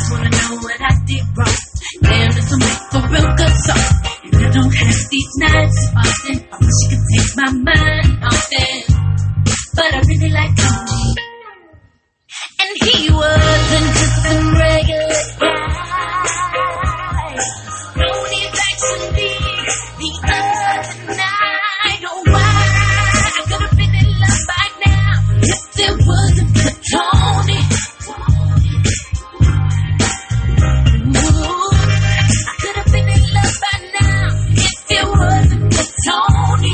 wanna know what I did wrong. Damn, this will make for real good song. And I don't have these nights often. I wish you could take my mind off them. But I really like Tony. And he wasn't just some regular guy. Tony actually the other night. Oh, why? I could have been in love by now if there wasn't for Tony. Ooh, I could have been in love by now if it wasn't for Tony.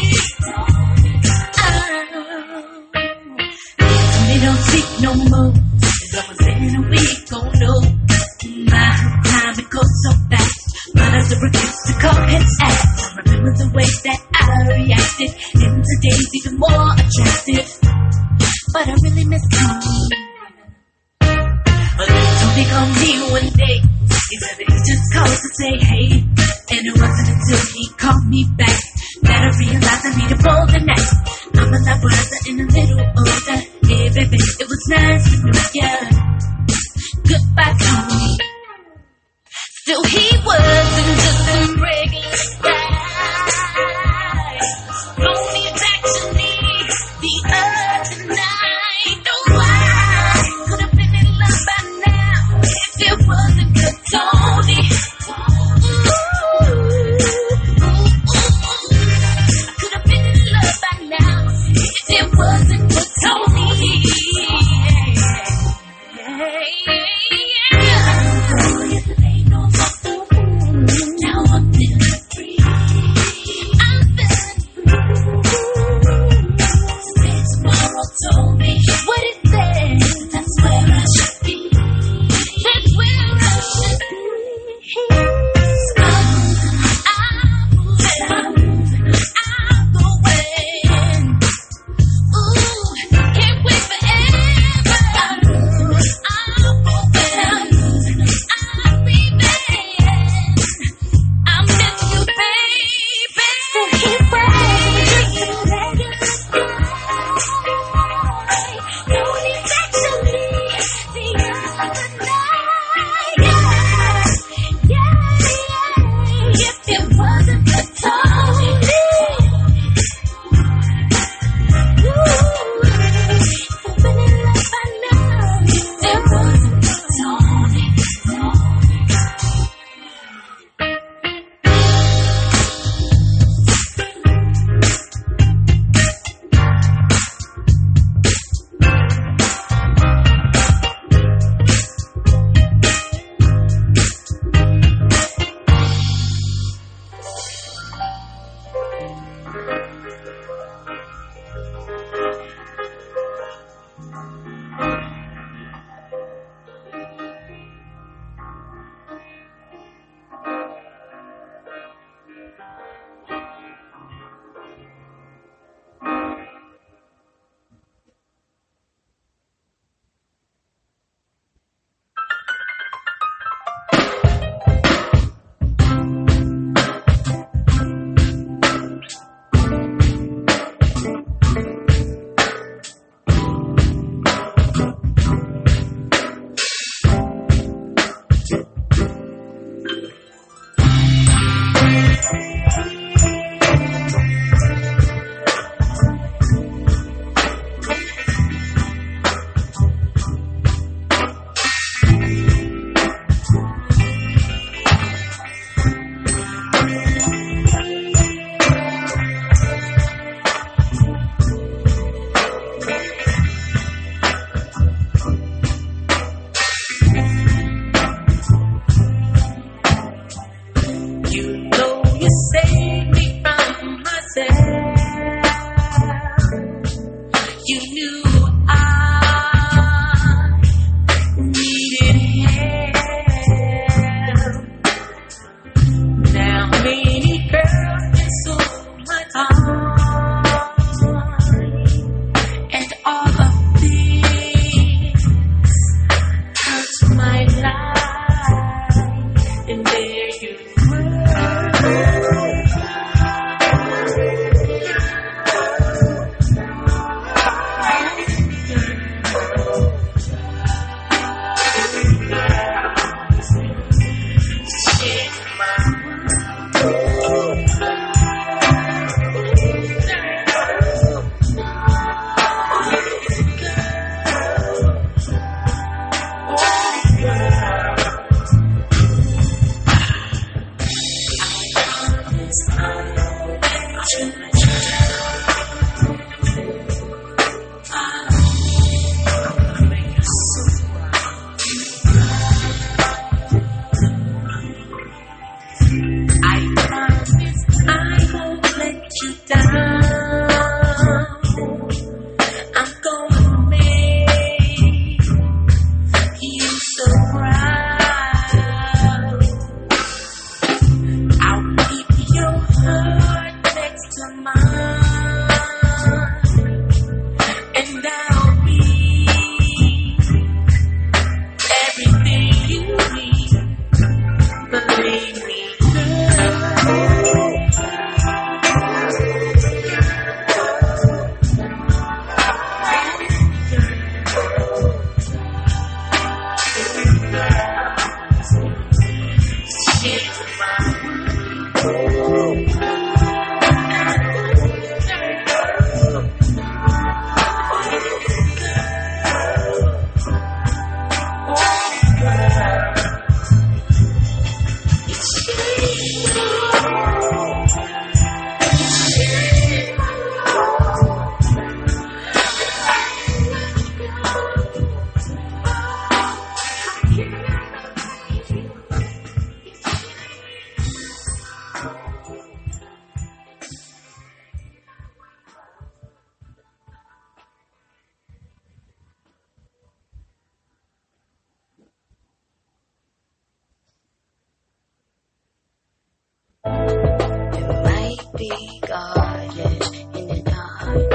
Tony don't speak no more. It's almost in a week, oh no. My time it goes so fast, but I still refuse to call his ass. I remember the way that I reacted, and today's even more attractive. But I really miss Tony. But then Tony called me one day. He said that he just called to say hey, and it wasn't until he called me back that I realized I needed more than that. I'm a lot wiser and a little older. Hey baby, it was nice to meet ya. Goodbye, Tony. Still, he wasn't just some regular guy. Tony is actually the other night. Oh, I could have been in love by now if it wasn't for Tony. I could have been in love by now if it wasn't for Tony. Now I'm feeling free. I'm feeling free. Today, tomorrow told me what it said. That's where I should be. That's where I be goddess in the night.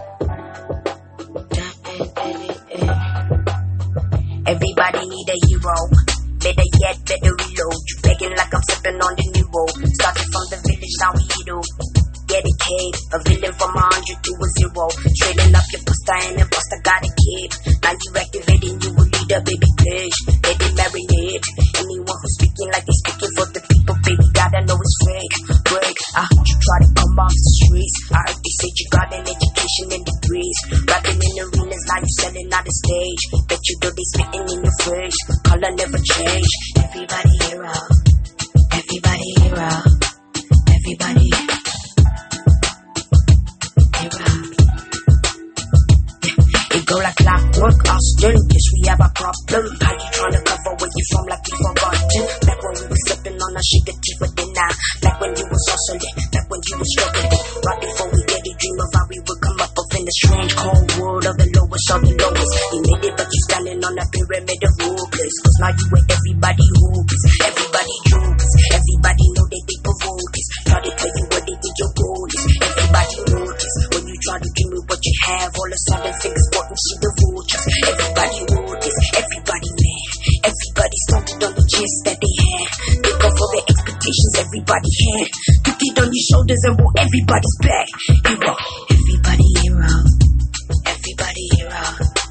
Everybody need a hero. Better yet, better reload. You begging like I'm sipping on the new road. Started from the village, now we hero. Dedicate a villain from 100 to a 0. Trailing up your poster and imposter got a kid. Now you activating, you will lead a baby please. Let it marinate. Anyone who's speaking like they speaking for the people, baby, gotta know it's fake. Break, I heard you try to come off the streets. I heard they said you got an education and degrees. Rapping in arenas, now you selling out the stage. Bet you know they spitting in your face. Color never change. Everybody hero. Everybody hero. Everybody hero. It go like clockwork, Austin. Yes, we have a problem. How you trying to cover where you from like you forgotten? Back when we was slipping on our sugar tea for dinner. Back when you was hustling. Back when you was struggling. Right before we did a dream of how we would come up in the strange cold world of the lowest of the lowest. You made it, but you standing on a pyramid of rulers. Cause now you with everybody hoopers. Everybody jokers. Everybody know that they provokers. Try to tell you what they think your goal is. Everybody notice. When you try to dream of what you have, all of a sudden fingers pointing see the vultures. Everybody notice. Everybody mad. Everybody stumbled on the chance that they had. They go for the expectations everybody had. Took it on your shoulders and brought everybody's back. Hero. Everybody hero. Everybody hero.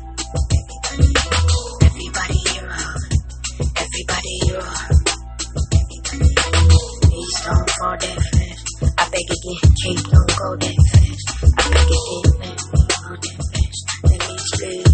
Everybody hero. Everybody hero. Please don't fall that fast. I beg again, Kate, don't go that fast. I beg again, let me go that fast. Let me sleep.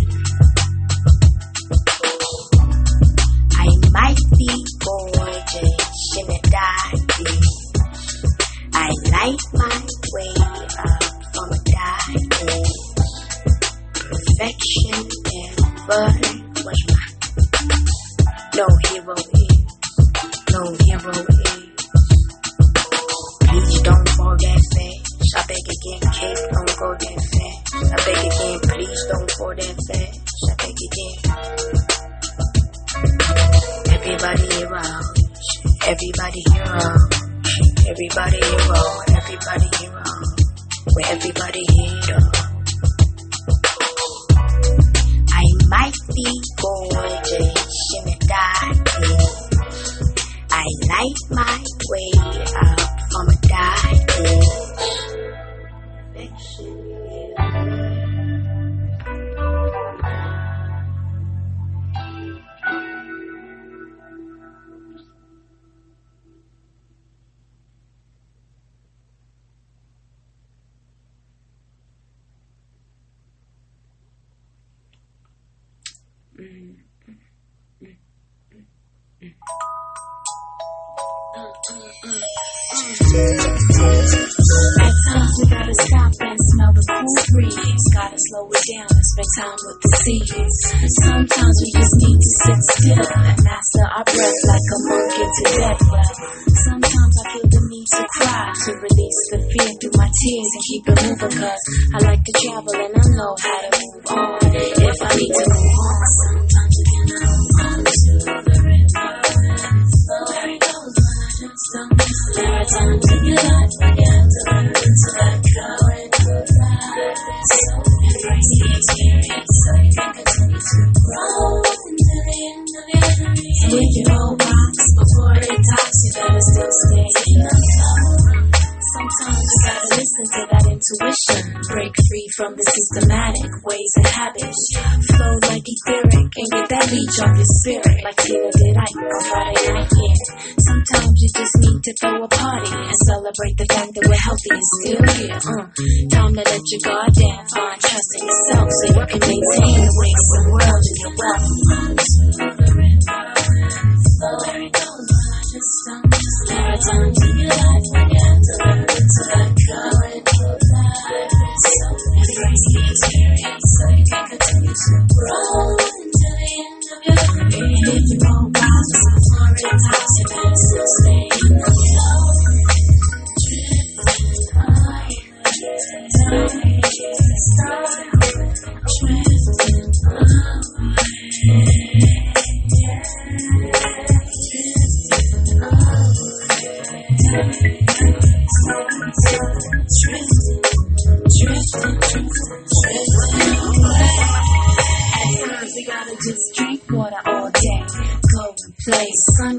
I might be gorgeous in the darkness. I light my way up from a darkness. Perfection never was mine. No hero is. No hero is. Please don't fall that fast. I beg again, Kate, don't go that fast. I beg again, please don't fall that fast. I beg again. Everybody heroes. Everybody heroes. Everybody hero. Everybody hero. We're everybody hero. I might be gorgeous in the darkness. I light my way up from a darkness. At times we gotta stop and smell the cool breeze. Gotta slow it down and spend time with the seas. Sometimes we just need to sit still and master our breath like a monk into death. Well, sometimes I feel the need to cry to release the fear through my tears and keep it moving. Cause I like to travel and I know how to move on. If I need to move on, sometimes you can move on to the river. Where it goes when I just don't know. There are times in your life when you have to learn to let go and move life. So embrace the experience so you can continue to grow until the end of your journey. So if you roll rocks before it talks, you better still stay in the flow. Sometimes you gotta listen to that intuition. Break free from the systematic ways and habits. Flow like etheric and get that leech off your spirit. Like Tina did Ike on Friday night, yeah. Sometimes you just need to throw a party and celebrate the fact that we're healthy and still here. Time to let your guard down, find trust in yourself so you can maintain the ways of the world in your wealth. Where it goes when I just don't know. There are times in your life when you have to learn to let go and move life. So embrace the experience so you can continue to grow until the end of your journey. If you won't bounce before it talks, you better still stay in the flow. Drifting away.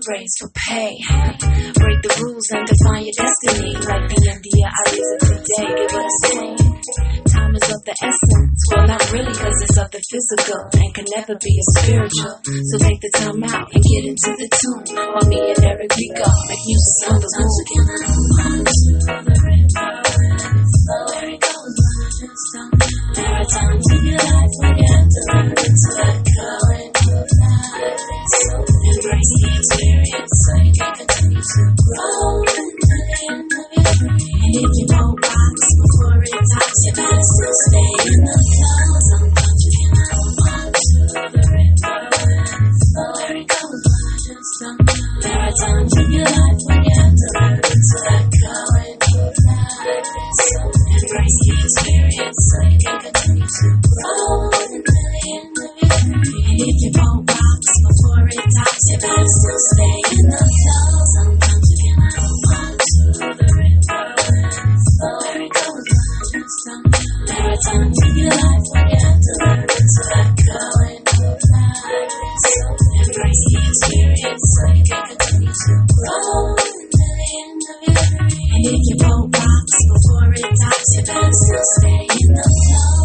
raise for pay. Break the rules and define your destiny. Like the India I raise it today. Get what I'm saying? Time is of the essence. Well, not really, cause it's of the physical and can never be a spiritual. So take the time out and get into the tune. While me and Eric, we go make music on the move. Again, I don't want to the rainbow and it's slow. There it goes, I just don't know. There are times in your life when you have to learn to let go and move life. So embrace the experience so you can continue to grow and live it free. And if you won't rise before it tops, you better still stay in the flow. Sometimes you cannot hold on to the rainbow and it's slow. There it goes, I just don't know. There are times in your life when you have to learn to let go and move life. So embrace the experience so you can continue to grow and live it free. And if you won't rise before it tops, you better still stay in the flow. Sometimes you cannot hold on to the rainbow and it's slow. There it goes, I just don't know. There are times in your life when you have to learn to let go and move life. So embrace the experience so you can continue to grow and live it free. And if you won't rise before it tops, you better still stay in the flow.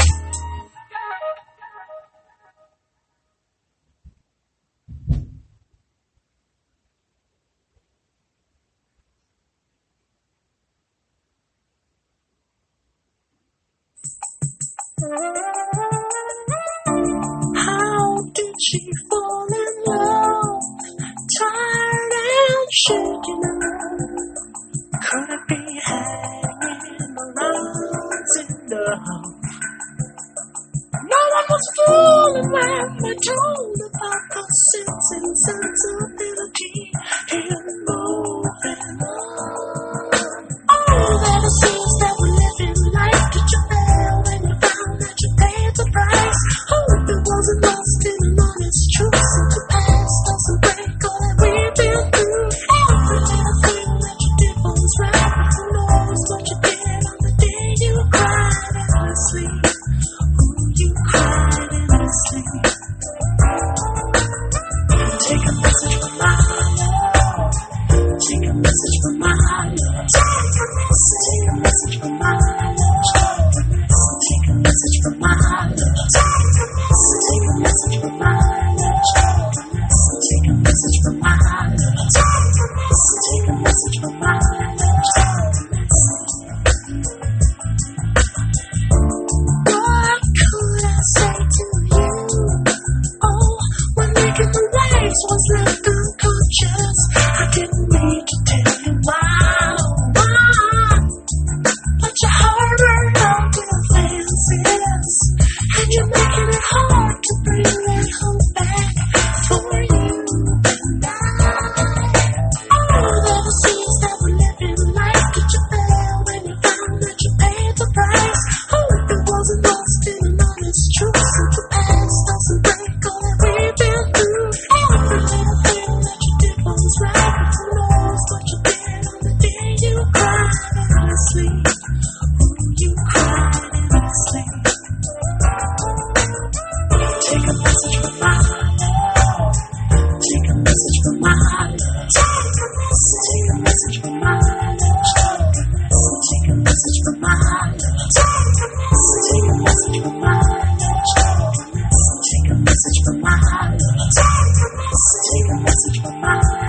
How did she fall in love? Tired and shaking up. Could it be hanging around in the house? No one was fooling when they told about the sensibility in moving on. Oh, that it seems that we're living life. Did you fail when you found that you paid the price? Hope it wasn't lost in an honest truth. Since the past doesn't break all that we've been through. Every little thing that you did was right. Who knows what you did on the day you cried endlessly? You cried endlessly. Take a message from my love. Take a message from my love. Take a message from my love. Take a message from my love. Take a message from my love. Take a message from my love. Take a message from my love. What could I say to you? Oh, when making the waves was left unconscious. I didn't need to tell you why. But your heart ran out with fences, and you're making it hard to bring that hope back for you and I. Oh, that it seems that we're living life. Did you fail when you found that you paid the price? Hope it wasn't lost in an honest truth. Since the past doesn't break all that we've been through. Every little thing that you did was right. Who knows what you did on the day you cried endlessly? You cried endlessly. Take a message from my love. Take a message from my love. Take a message from my love. Take a message from my love. Take a message from my love. Take a message from my love. Take a message from my love.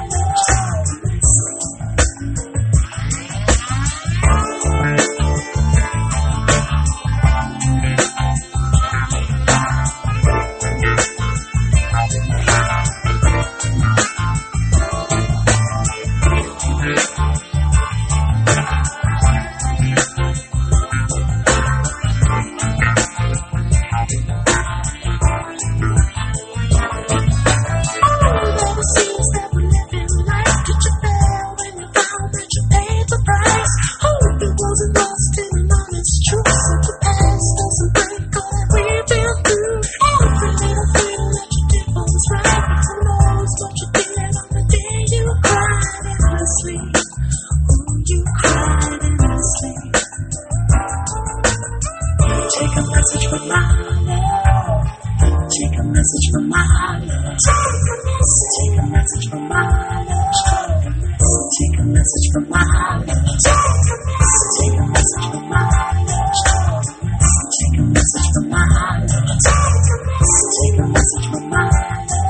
Take a message from my love. Take a message from my love. Take a message. message from my love. Take a message from my love. Take a message from my love. Take a message from my love. Take a message from my love.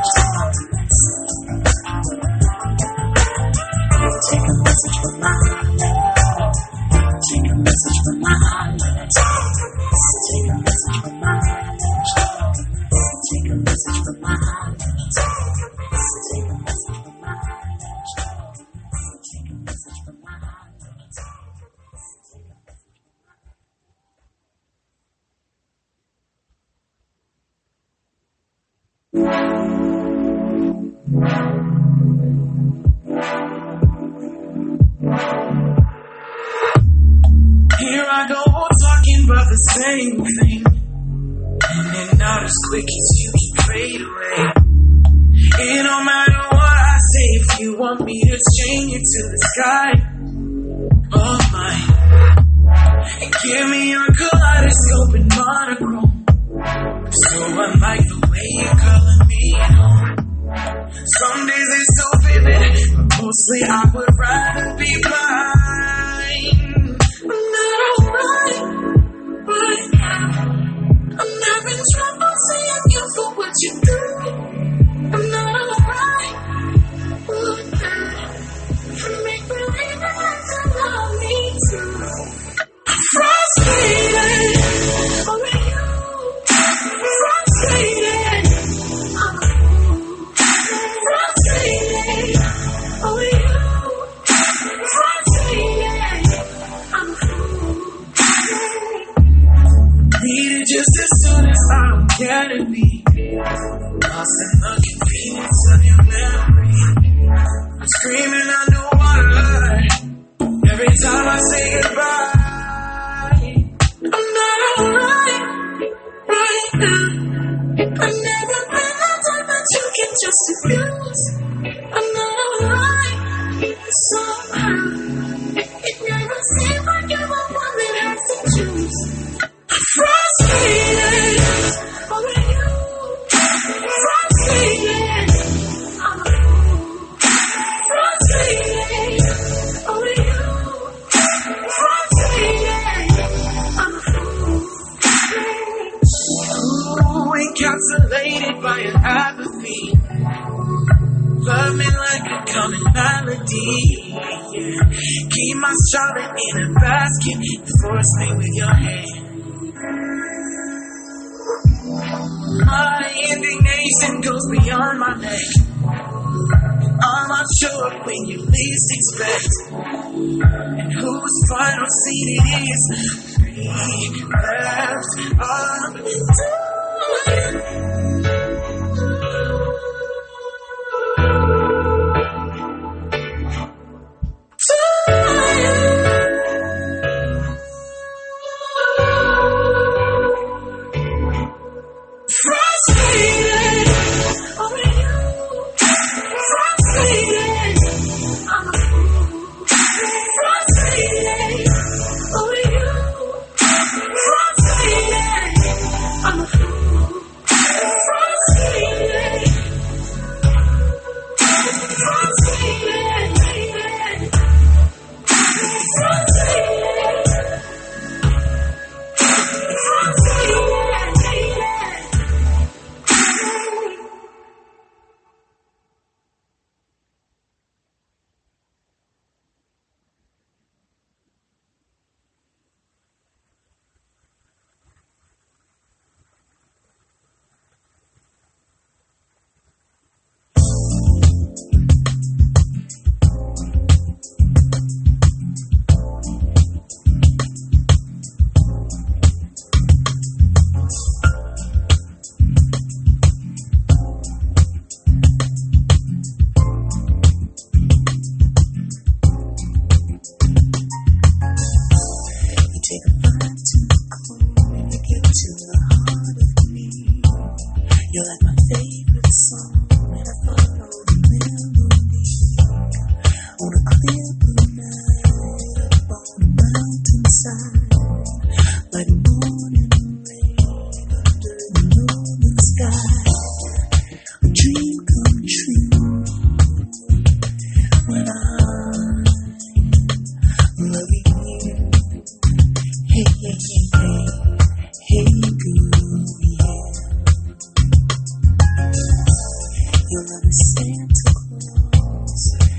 Take a message from my love. Take a message from my love. Take a message from my love. Take a message from my love. Take a message from my love. Take a message from my love. Here I go talking about the same thing, in and out as quick as you can fade away. It don't matter what I say if you want me to chain you to the sky of mine, and give me your kaleidoscope and monochrome. So unlike the way you're calling me home. Some days they're so vivid, but mostly I would rather be blind. I'm not alright right now. I'm having trouble seeing you for what you do. I'm not alright right now. Make believe that you love me too. I'm frustrated over you. Frustrated. I'm frustrated over you. Frustrated. I'm need it just as soon as I don't care to be lost in the convenience of your memory. I'm screaming underwater every time I say goodbye. I'm not alright right now. I've never been that type that you can just abuse. I'm not alright somehow. It never seems like you're the one that has to choose. I'm frustrated over you. Frustrated. I'm frustrated over you. Frustrated. I'm encapsulated by your apathy. Love me like a common melody. Yeah. Keep my strawberry in a basket and force me with your hand. My indignation goes beyond my neck. I'm not sure when you least expect, and whose final seat it is. We left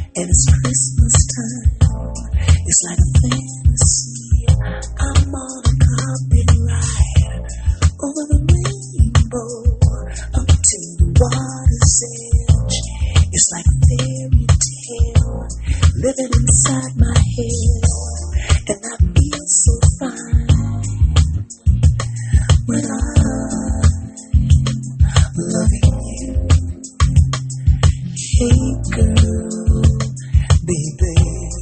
And it's Christmas time. It's like a fantasy. I'm on a carpet ride over the rainbow up to the water's edge. It's like a fairy tale living inside my head, and I feel so fine when I'm loving you. Hey girl, baby,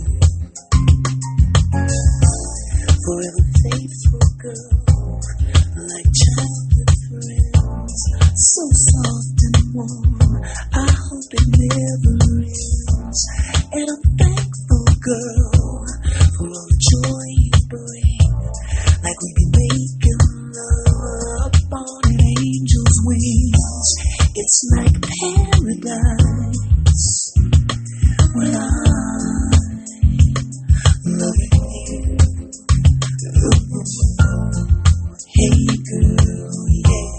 forever faithful girl, like childhood friends, so soft and warm, I hope it never ends. And I'm thankful, girl, for all the joy you bring, like we be making love on an angel's wings. It's like paradise when I'm loving you. Ooh, hey girl, yeah.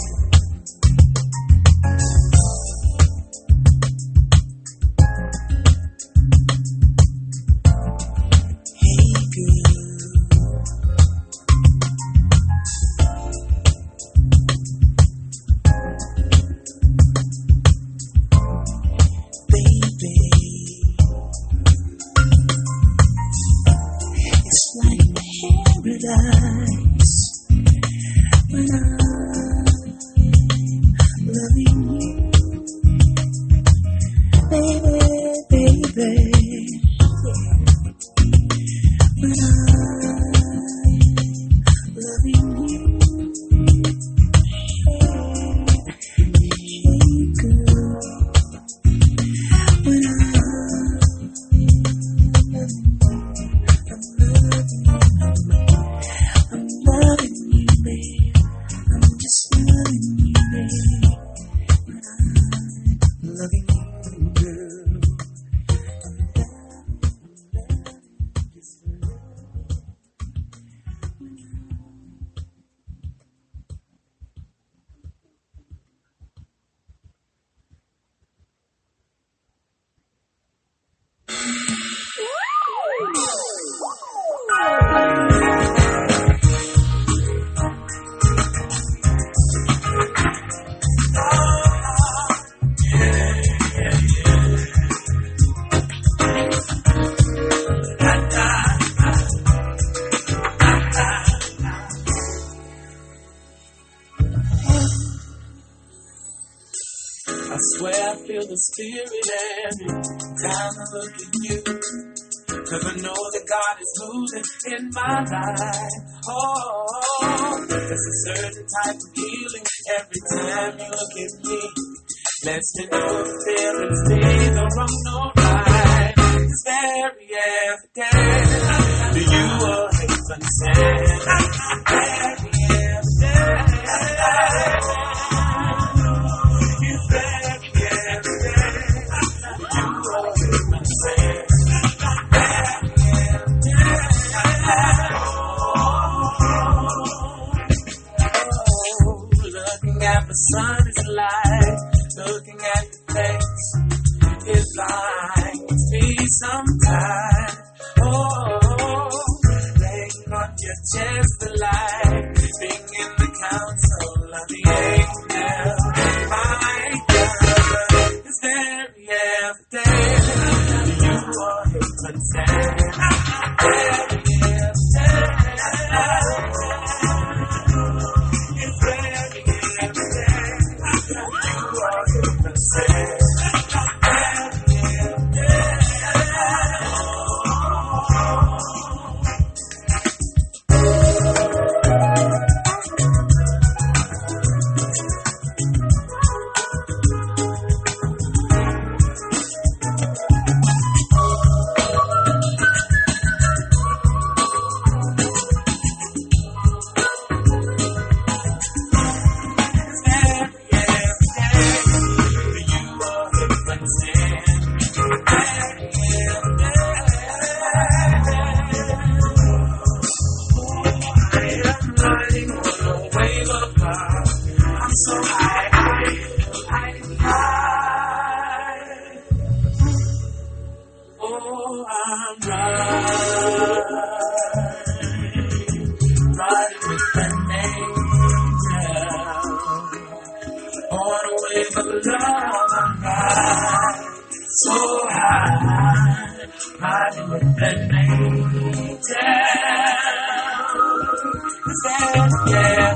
Hey girl. Baby, it's like paradise when I'm loving you, baby, baby, yeah. When I'm loving you, hey girl, when I'm loving you, babe. I'm just loving you, babe. When I'm loving you, girl. I swear I feel the spirit every time I look at you. 'Cause I know that God is moving in my life. Oh, there's a certain type of healing every time you look at me. Lets me know the feelings neither wrong nor right. It's very evident to you or heaven sent. Very evident. It's very evident to you or heaven sent. Looking at the sun is light. Looking at your face is blinds me sometimes. Oh, laying on your chest, the light, being in the council of the angels. My God, it's very evident you are heaven sent. Very evident. It's very evident you are heaven sent. I'm riding with an angel on a wave of love. I'm riding so high, riding with an angel. Yeah,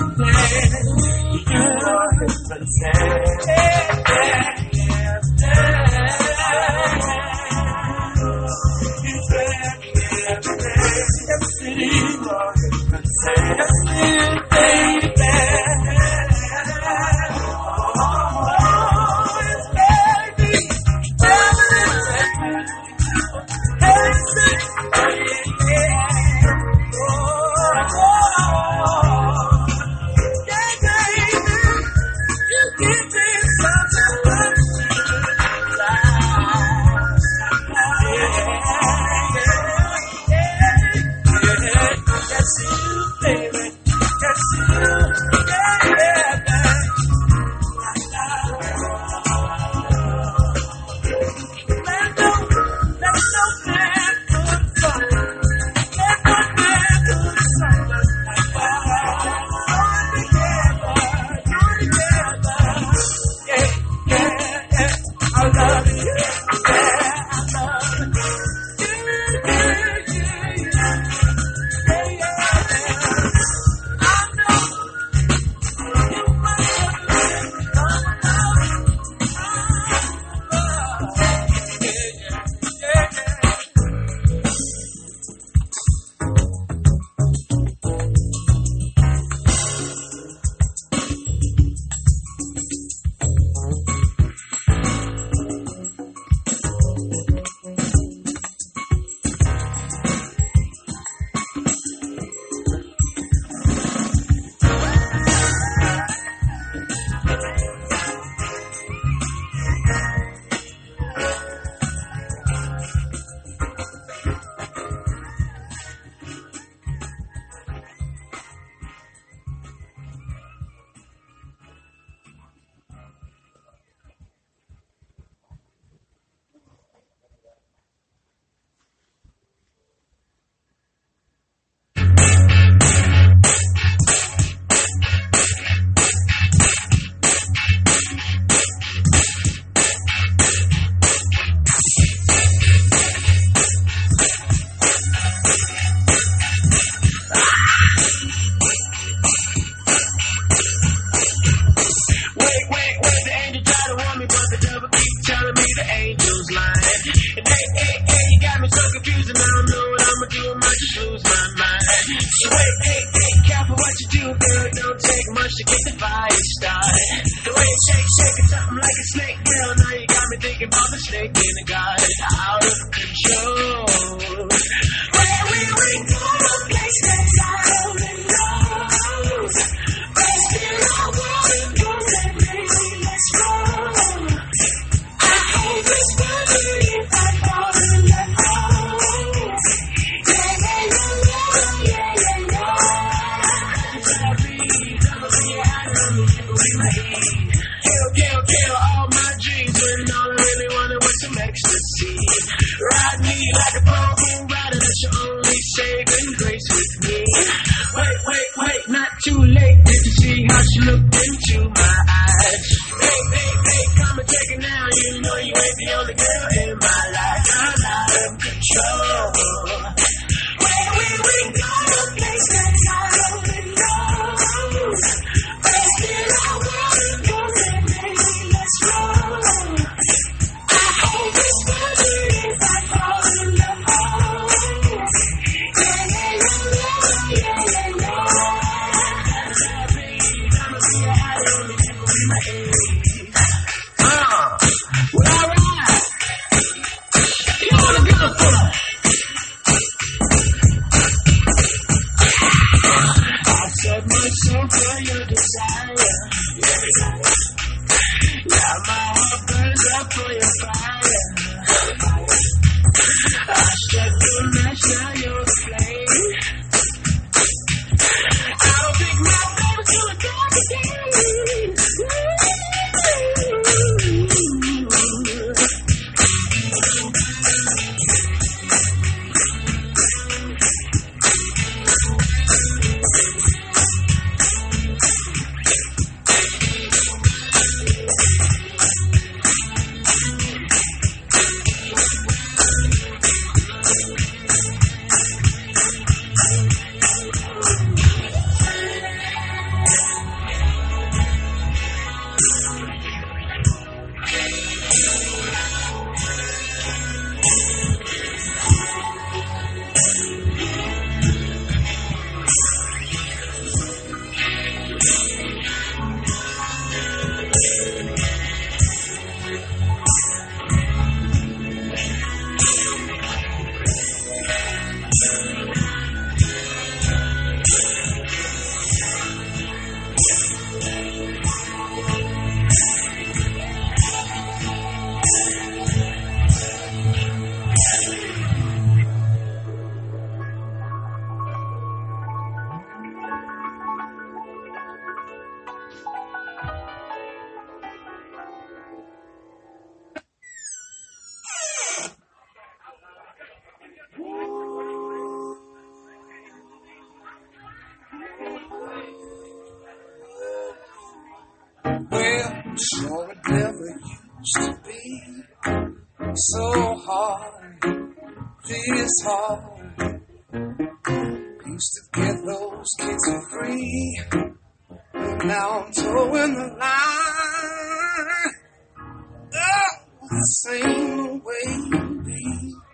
Sure, it never used to be so hard, this hard. Used to get those kids for free, but now I'm towing the line. Oh, this ain't the way to be.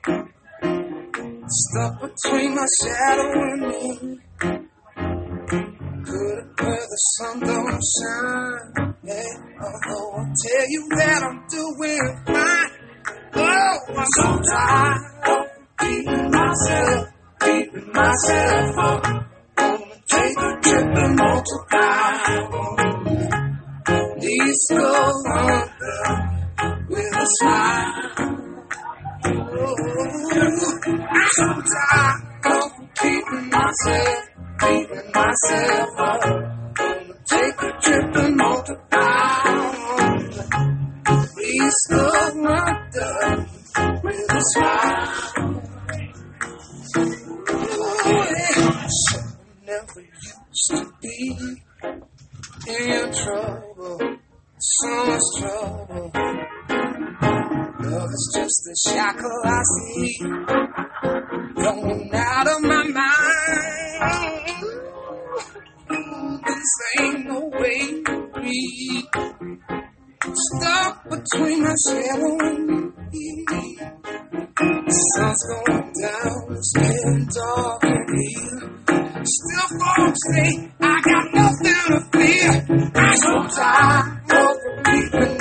Stuck between my shadow and me. Good where the sun don't shine. Yeah, although I tell you that I'm doing fine. Oh, I'm so tired of keeping myself up. Gonna take a trip and multiply. These go under with a smile. Oh, I'm so tired of keeping myself up. Gonna take a trip and multiply. Please go under with a smile. Oh, yeah. So never used to be in trouble, so much trouble. Love is just a shackle I see going out of my mind. This ain't no way to be. Stuck between my shadow and me. The sun's going down, it's getting dark in here. Still folks say I got nothing to fear. I'm so tired of beating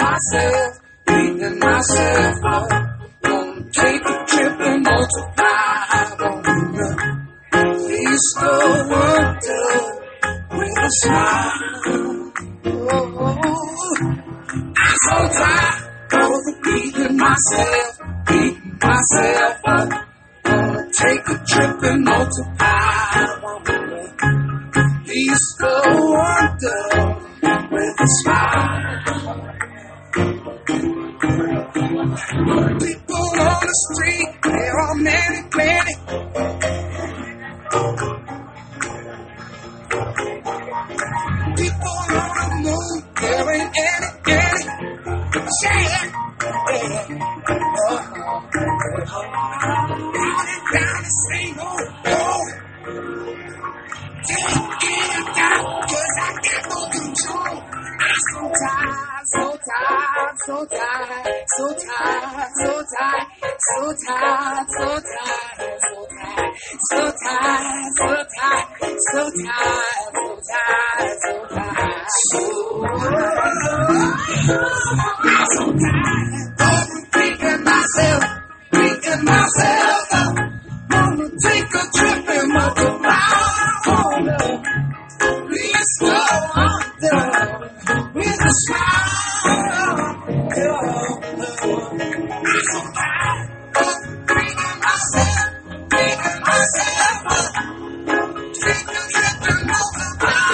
myself up. Gonna take a trip and multiply. Gonna please go under with a smile. Oh, I'm so tired of beating myself up. Gonna take a trip and multiply. Please go under with a smile. People on the street, there are many. People on the moon, there ain't any. Yeah. Down the same old road. Can't get it out, 'cause I got no control. I'm so tired. Beating myself up. Wanna take a trip and multiply. Please go under with a smile. I'm so tired of beating myself up. Take a trip and multiply.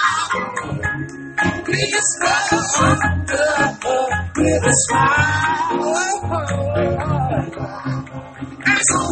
Please go under with a smile. I'm so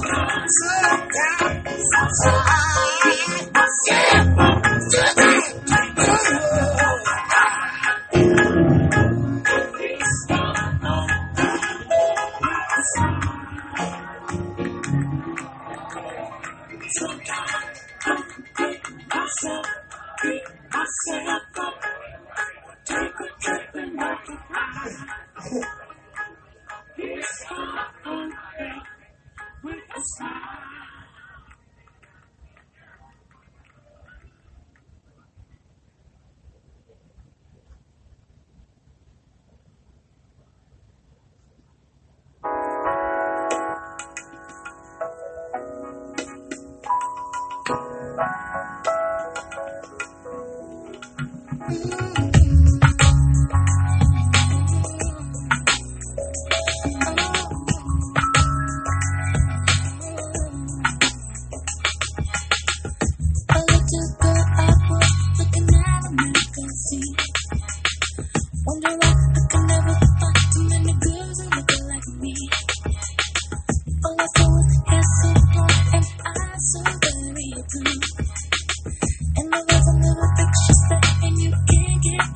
And the words are never fixed, just that, and you can't get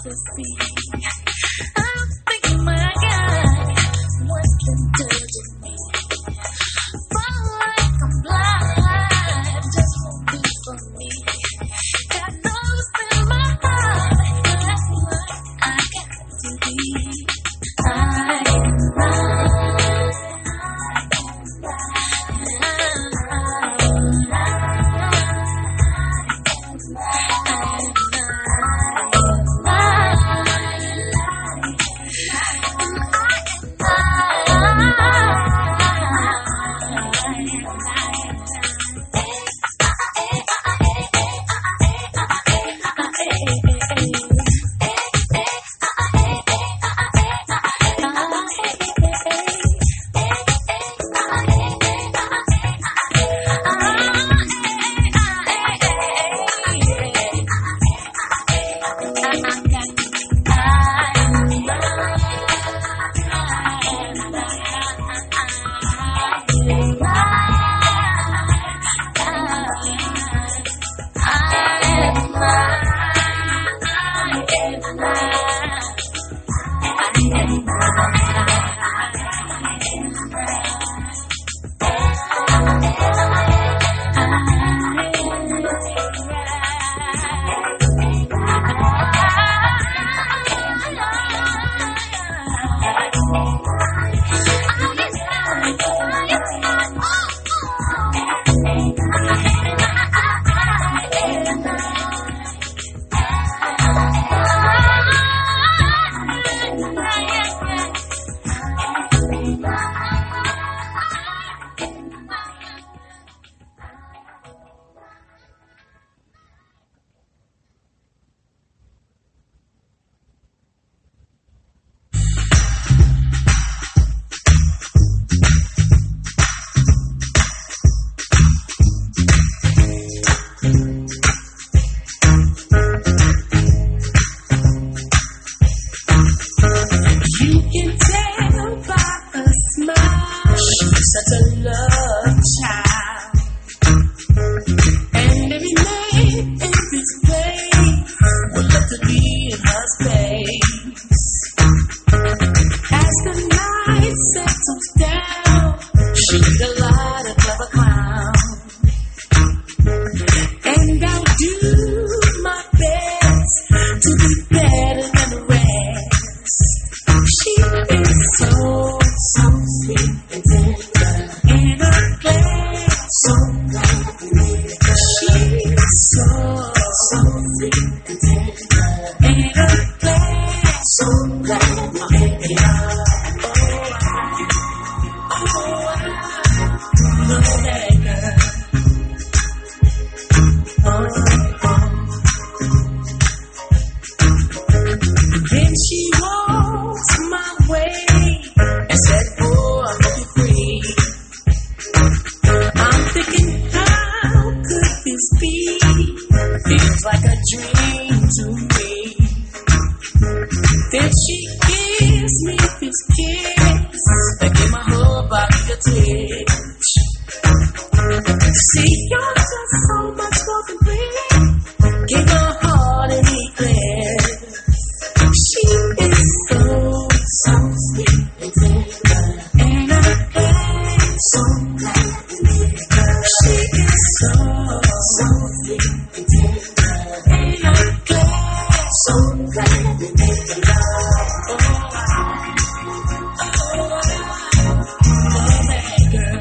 ecstasy. I'm thinking my God, what's been done to me? Fall like I'm blind, just won't be for me. God knows in my heart, that's what I got to be. Girl.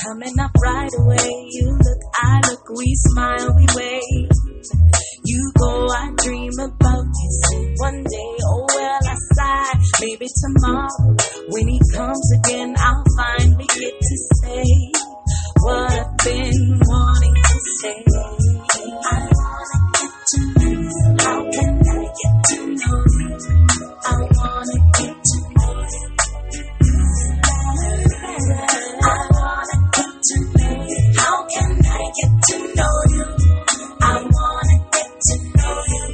coming up right away. You look, I look, we smile, we wave. You go, I dream about you. So one day, oh well, I sigh. Maybe tomorrow, when he comes again, I'll finally get to say what I've been wanting to say. I wanna get to know you. How can I get to know you? I wanna get to know you. I wanna get to know you. How can I get to know you? I wanna get to know you.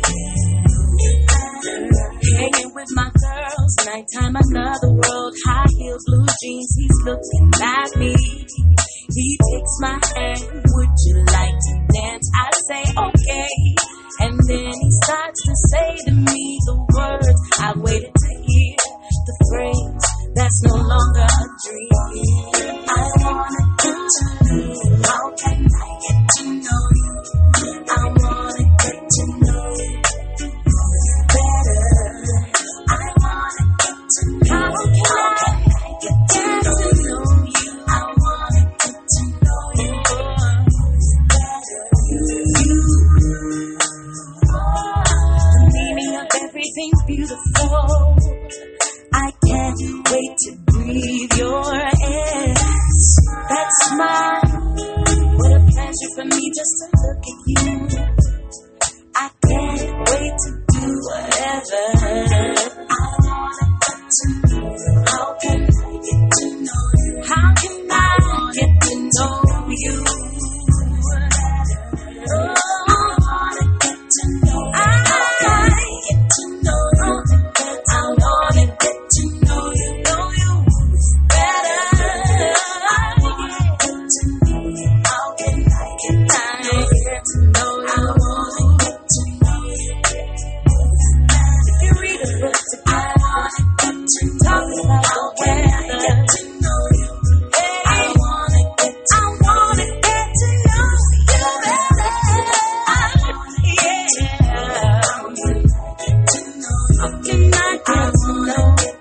Hanging with my girls, nighttime, another world. High heel, blue jeans, he's looking at me. He takes my hand, would you like to dance? I say okay, and then he starts to say to me the words I waited to hear, the phrase that's no longer a dream. I wanna get to know you. How can I get to know you? I wanna get to know you better. I wanna get to know you. How can I get to know you? I wanna get to know you better. The meaning of everything's beautiful. I can't wait to breathe your air. That smile, what a pleasure for me just to look at you. I can't wait to do whatever. I wanna get to know you. How can I get to know you? How can I get to know you? Oh, I wanna get to know you. How can I get to know you? I wanna get to know you better. I wanna get to know you. How can I get to know you? I wanna get to know you. If you read a book, I wanna get to talk about how can I get to know you? I wanna get to know you better. How can I get to know you?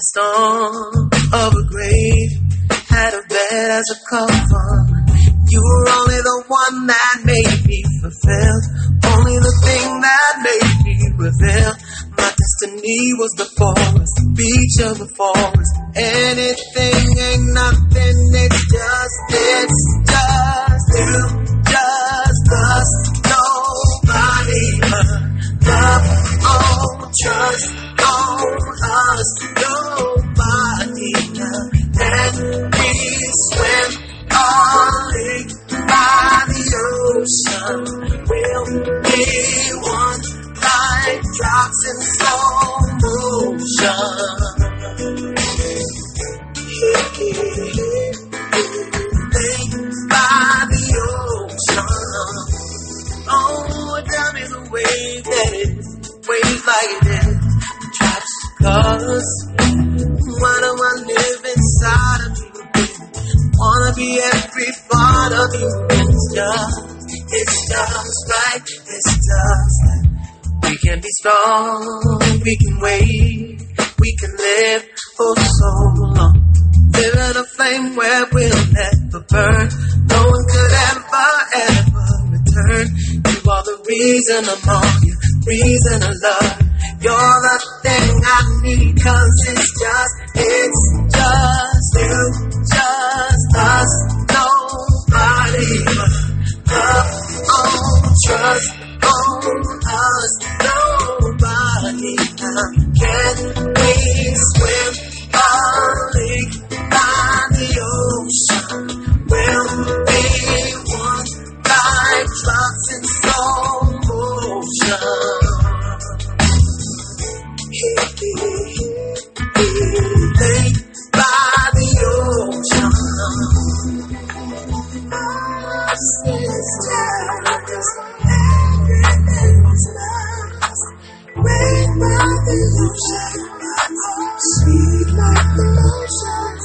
storm of a grave, had a bed as a cover. You were only the one that made me fulfill, only the thing that made me reveal. My destiny was the forest, the beach of the forest. Anything ain't nothing, it's just you, just us. Nobody love on, trust on us. Nobody let me swim only by the ocean. We'll be one like drops in slow motion. By the ocean. Oh, tell me the wave that is, wave like it is. The drops cause why do I live inside of you? Wanna be every part of you. It's just right. It's just right. We can be strong, we can wait, we can live for so long. Live in a flame where we'll never burn. No one could ever return. You are the reason I'm on you, reason I love you. You're the thing I need, 'cause it's just you, just us. Nobody love on, trust on us. Nobody can we swim only by the ocean. We'll be one like drops in slow motion. By the ocean. Sisters, everything's lost. Wait by the ocean. Sweet like the ocean.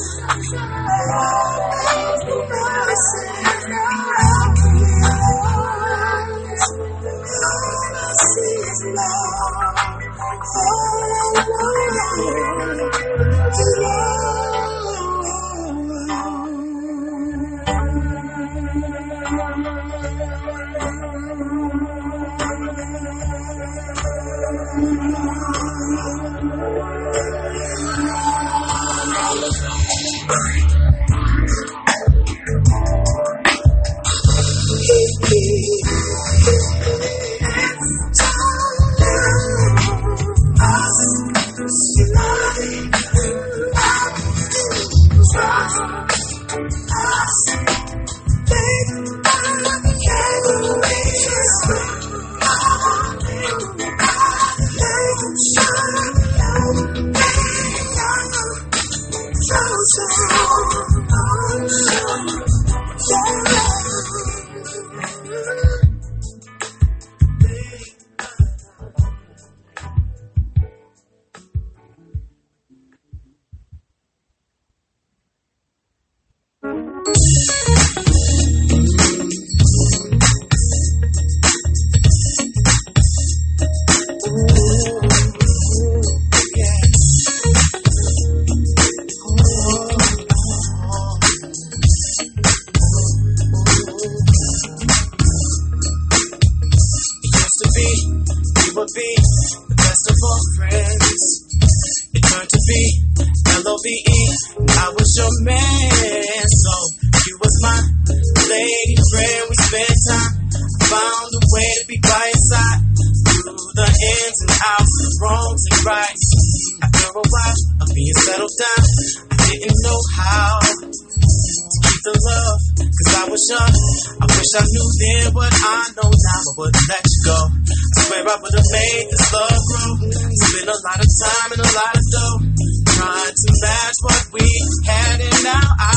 I knew then what I know now, I wouldn't let you go. I swear I would have made this love grow. Spent a lot of time and a lot of dough trying to match what we had, and now I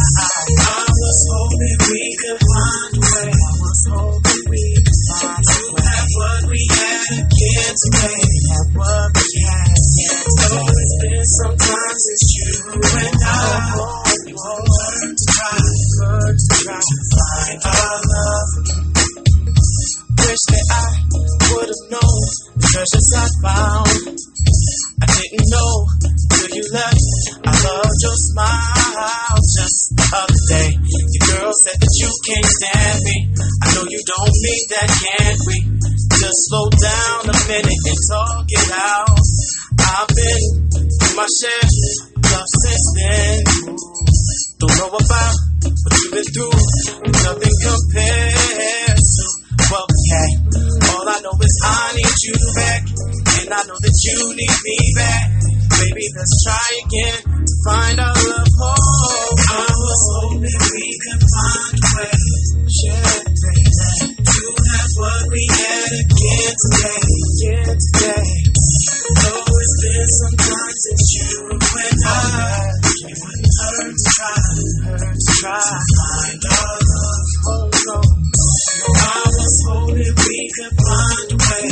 was hoping we could find a way. I was hoping we could find a way to have what we had again, to maybe have what we had again. So it's been some time since you and I learned to try to find our love. Wish that I would have known the treasures I found. I didn't know till you left. think that can't we just slow down a minute and talk it out? I've been through my share of love since then. Don't know about what you've been through, nothing compares to what we had. All I know is I need you back, and I know that you need me back. Baby, let's try again to find our love. Oh, I was hoping we could find a way, to have what we had again today. Though it's been some time since you and I, it wouldn't hurt to try to find our love. Oh no, I was hoping we could find a way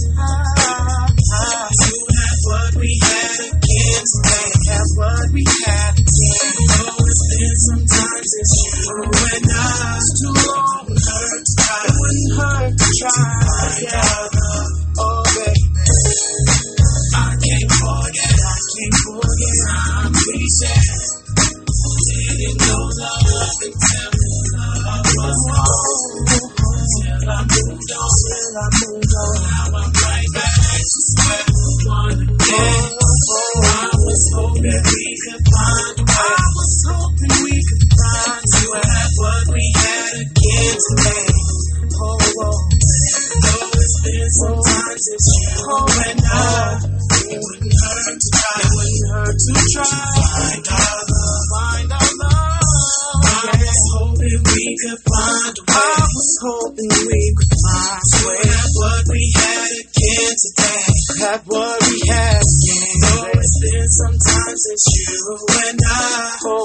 to have what we had again today. Have what we had again. Though it's been some time since you and I, it's too long. It wouldn't hurt to try. Yeah. Oh baby, I can't forget time we shared. Didn't know love until love was gone. Till I moved on. Now I'm right back to square one again. I was hoping we could find a way. To have what we had again today. Though it's been some time since you and I, it wouldn't hurt to try. Find our love. I was hoping we could find a way. To have what we had again today. Have what we had again. Though it's been some time since you and I.